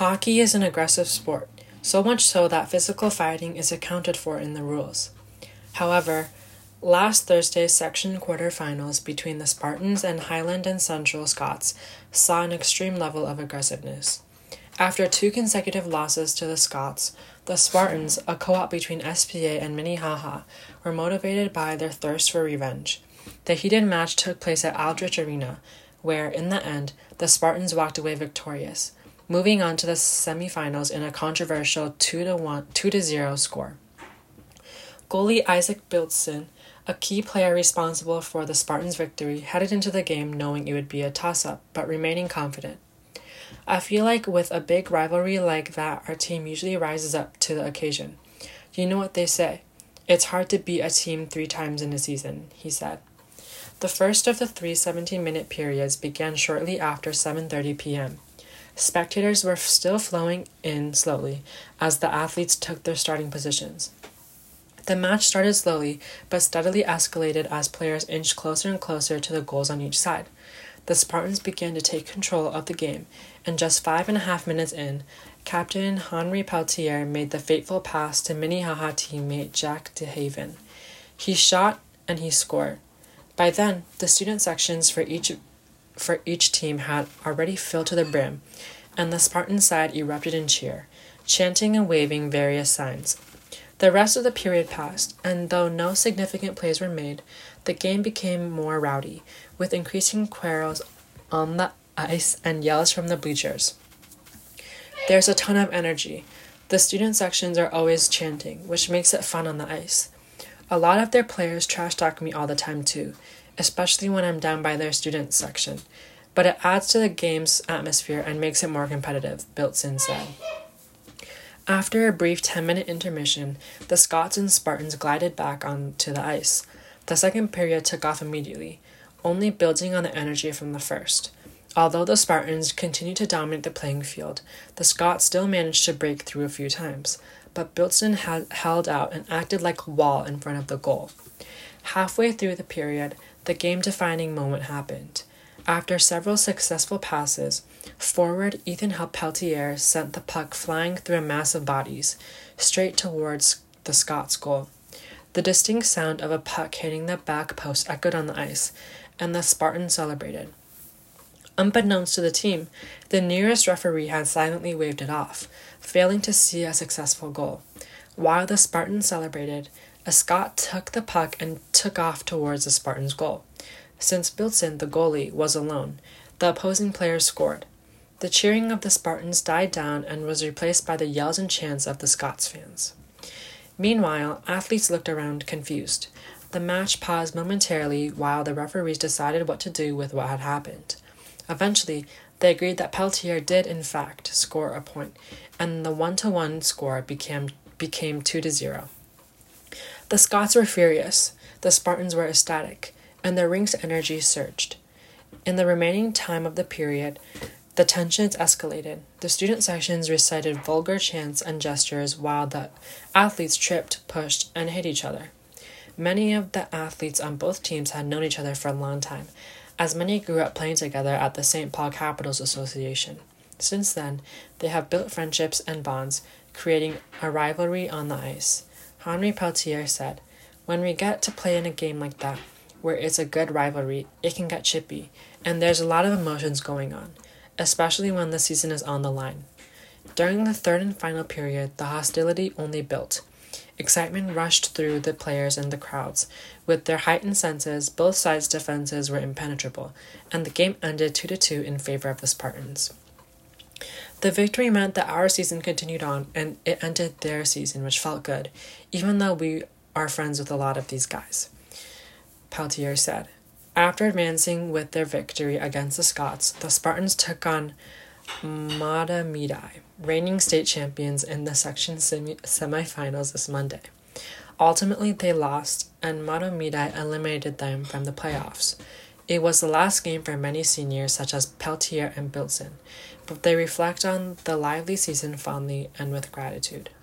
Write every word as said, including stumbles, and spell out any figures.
Hockey is an aggressive sport, so much so that physical fighting is accounted for in the rules. However, last Thursday's section quarterfinals between the Spartans and Highland and Central Scots saw an extreme level of aggressiveness. After two consecutive losses to the Scots, the Spartans, a co-op between S P A and Minnehaha, were motivated by their thirst for revenge. The heated match took place at Aldrich Arena, where, in the end, the Spartans walked away victorious, moving on to the semifinals in a controversial two to one, two to zero score. Goalie Isaac Biltson, a key player responsible for the Spartans' victory, headed into the game knowing it would be a toss-up, but remaining confident. I feel like with a big rivalry like that, our team usually rises up to the occasion. You know what they say, it's hard to beat a team three times in a season, he said. The first of the three seventeen-minute periods began shortly after seven thirty p.m. Spectators were still flowing in slowly as the athletes took their starting positions. The match started slowly, but steadily escalated as players inched closer and closer to the goals on each side. The Spartans began to take control of the game, and just five and a half minutes in, Captain Henri Peltier made the fateful pass to Minnehaha teammate Jack DeHaven. He shot and he scored. By then, the student sections for each for each team had already filled to the brim, and the Spartan side erupted in cheer, chanting and waving various signs. The rest of the period passed, and though no significant plays were made, the game became more rowdy, with increasing quarrels on the ice and yells from the bleachers. There's a ton of energy. The student sections are always chanting, which makes it fun on the ice. A lot of their players trash talk me all the time too, especially when I'm down by their student section, but it adds to the game's atmosphere and makes it more competitive, Biltson said. After a brief ten-minute intermission, the Scots and Spartans glided back onto the ice. The second period took off immediately, only building on the energy from the first. Although the Spartans continued to dominate the playing field, the Scots still managed to break through a few times, but Biltson had held out and acted like a wall in front of the goal. Halfway through the period, the game-defining moment happened. After several successful passes, forward Ethan Peltier sent the puck flying through a mass of bodies, straight towards the Scots' goal. The distinct sound of a puck hitting the back post echoed on the ice, and the Spartans celebrated. Unbeknownst to the team, the nearest referee had silently waved it off, failing to see a successful goal. While the Spartans celebrated, a Scot took the puck and took off towards the Spartans' goal. Since Biltson, the goalie, was alone, the opposing players scored. The cheering of the Spartans died down and was replaced by the yells and chants of the Scots fans. Meanwhile, athletes looked around confused. The match paused momentarily while the referees decided what to do with what had happened. Eventually, they agreed that Peltier did, in fact, score a point, and the one-to-one score became became two to zero. The Scots were furious, the Spartans were ecstatic, and the rink's energy surged. In the remaining time of the period, the tensions escalated. The student sections recited vulgar chants and gestures while the athletes tripped, pushed, and hit each other. Many of the athletes on both teams had known each other for a long time, as many grew up playing together at the Saint Paul Capitals Association. Since then, they have built friendships and bonds, creating a rivalry on the ice. Henri Peltier said, "When we get to play in a game like that, where it's a good rivalry, it can get chippy, and there's a lot of emotions going on, especially when the season is on the line." During the third and final period, the hostility only built. Excitement rushed through the players and the crowds. With their heightened senses, both sides' defenses were impenetrable, and the game ended two to two in favor of the Spartans. The victory meant that our season continued on, and it ended their season, which felt good, even though we are friends with a lot of these guys, Peltier said. After advancing with their victory against the Scots, the Spartans took on Mahtomedi, reigning state champions, in the section semi- semifinals this Monday. Ultimately, they lost, and Mahtomedi eliminated them from the playoffs. It was the last game for many seniors such as Peltier and Biltson, but they reflect on the lively season fondly and with gratitude.